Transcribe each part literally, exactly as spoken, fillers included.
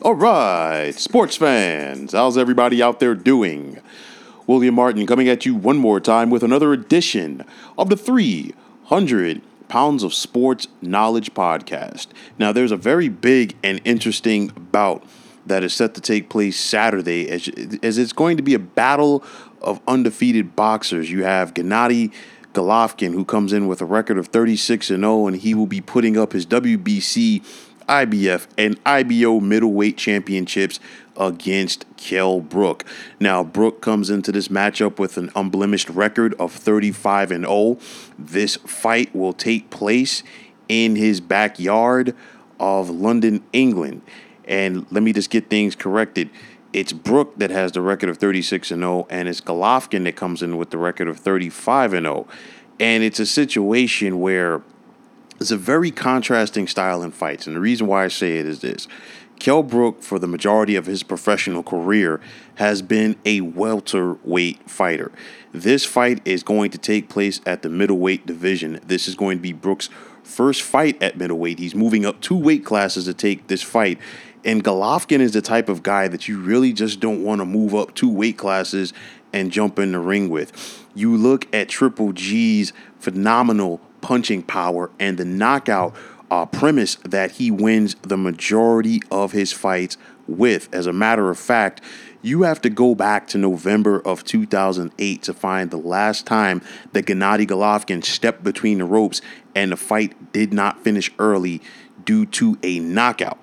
All right, sports fans, how's everybody out there doing? William Martin coming at you one more time with another edition of the three hundred Pounds of Sports Knowledge podcast. Now, there's a very big and interesting bout that is set to take place Saturday, as, as it's going to be a battle of undefeated boxers. You have Gennady Golovkin, who comes in with a record of thirty-six and oh, and he will be putting up his W B C, I B F, and I B O middleweight championships against Kell Brook. Now, Brook comes into this matchup with an unblemished record of thirty-five and oh. This fight will take place in his backyard of London, England. And let me just get things corrected. It's Brook that has the record of thirty-six and oh, and it's Golovkin that comes in with the record of thirty-five and oh. And it's a situation where it's a very contrasting style in fights. And the reason why I say it is this. Kell Brook, for the majority of his professional career, has been a welterweight fighter. This fight is going to take place at the middleweight division. This is going to be Brook's first fight at middleweight. He's moving up two weight classes to take this fight. And Golovkin is the type of guy that you really just don't want to move up two weight classes and jump in the ring with. You look at Triple G's phenomenal punching power and the knockout uh, premise that he wins the majority of his fights with. As a matter of fact, you have to go back to November of two thousand eight to find the last time that Gennady Golovkin stepped between the ropes and the fight did not finish early due to a knockout.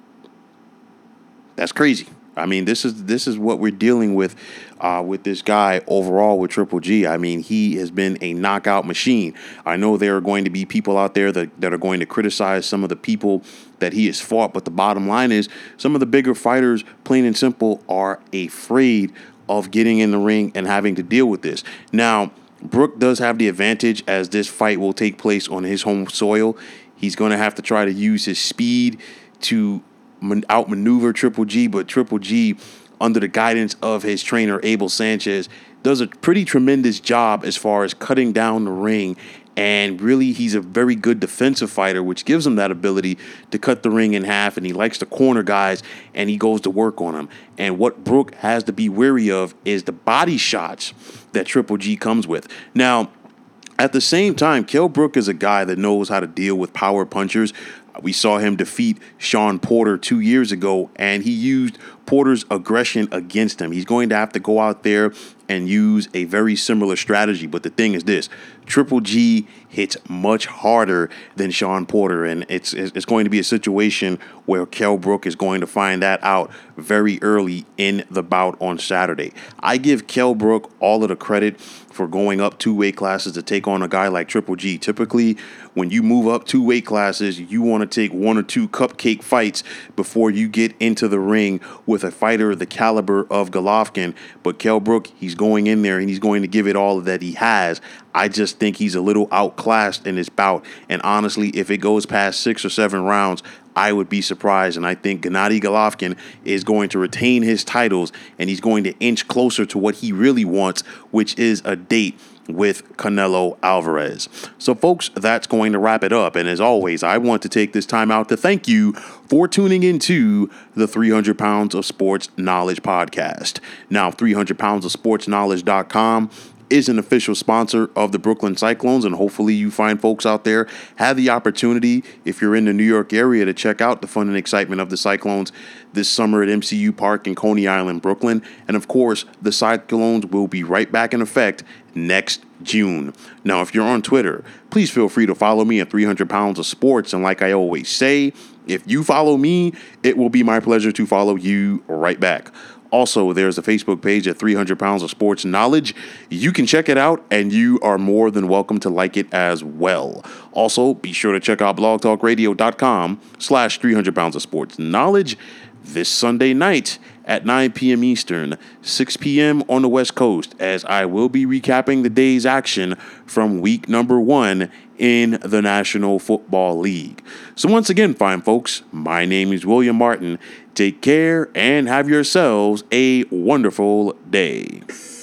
That's crazy. I mean, this is this is what we're dealing with uh, with this guy overall with Triple G. I mean, he has been a knockout machine. I know there are going to be people out there that, that are going to criticize some of the people that he has fought, but the bottom line is some of the bigger fighters, plain and simple, are afraid of getting in the ring and having to deal with this. Now, Brook does have the advantage as this fight will take place on his home soil. He's going to have to try to use his speed to outmaneuver Triple G, but Triple G, under the guidance of his trainer Abel Sanchez, does a pretty tremendous job as far as cutting down the ring. And really, he's a very good defensive fighter, which gives him that ability to cut the ring in half. And he likes to corner guys, and he goes to work on them. And what Brook has to be wary of is the body shots that Triple G comes with. Now, at the same time, Kell Brook is a guy that knows how to deal with power punchers. We saw him defeat Sean Porter two years ago, and he used Porter's aggression against him. He's going to have to go out there and use a very similar strategy. But the thing is this, Triple G hits much harder than Sean Porter, and it's it's going to be a situation where Kell Brook is going to find that out very early in the bout on Saturday. I give Kell Brook all of the credit for going up two weight classes to take on a guy like Triple G. Typically, when you move up two weight classes, you want to take one or two cupcake fights before you get into the ring with a fighter of the caliber of Golovkin. But Kell Brook, he's going in there and he's going to give it all that he has. I just think he's a little outclassed in this bout. And honestly, if it goes past six or seven rounds, I would be surprised. And I think Gennady Golovkin is going to retain his titles, and he's going to inch closer to what he really wants, which is a date with Canelo Alvarez. So, folks, that's going to wrap it up. And as always, I want to take this time out to thank you for tuning into the three hundred Pounds of Sports Knowledge podcast. Now, three hundred pounds of sports knowledge dot com is an official sponsor of the Brooklyn Cyclones, and hopefully you find folks out there have the opportunity, if you're in the New York area, to check out the fun and excitement of the Cyclones this summer at M C U Park in Coney Island, Brooklyn. And of course, the Cyclones will be right back in effect next June. Now, if you're on Twitter, please feel free to follow me at three hundred pounds of sports. And like I always say, if you follow me, it will be my pleasure to follow you right back. Also, there's a Facebook page at three hundred pounds of sports knowledge. You can check it out, and you are more than welcome to like it as well. Also, be sure to check out blogtalkradio.com slash 300 pounds of sports knowledge this Sunday night at nine p.m. Eastern, six p.m. on the West Coast, as I will be recapping the day's action from week number one in the National Football League. So once again, fine folks, my name is William Martin. Take care and have yourselves a wonderful day.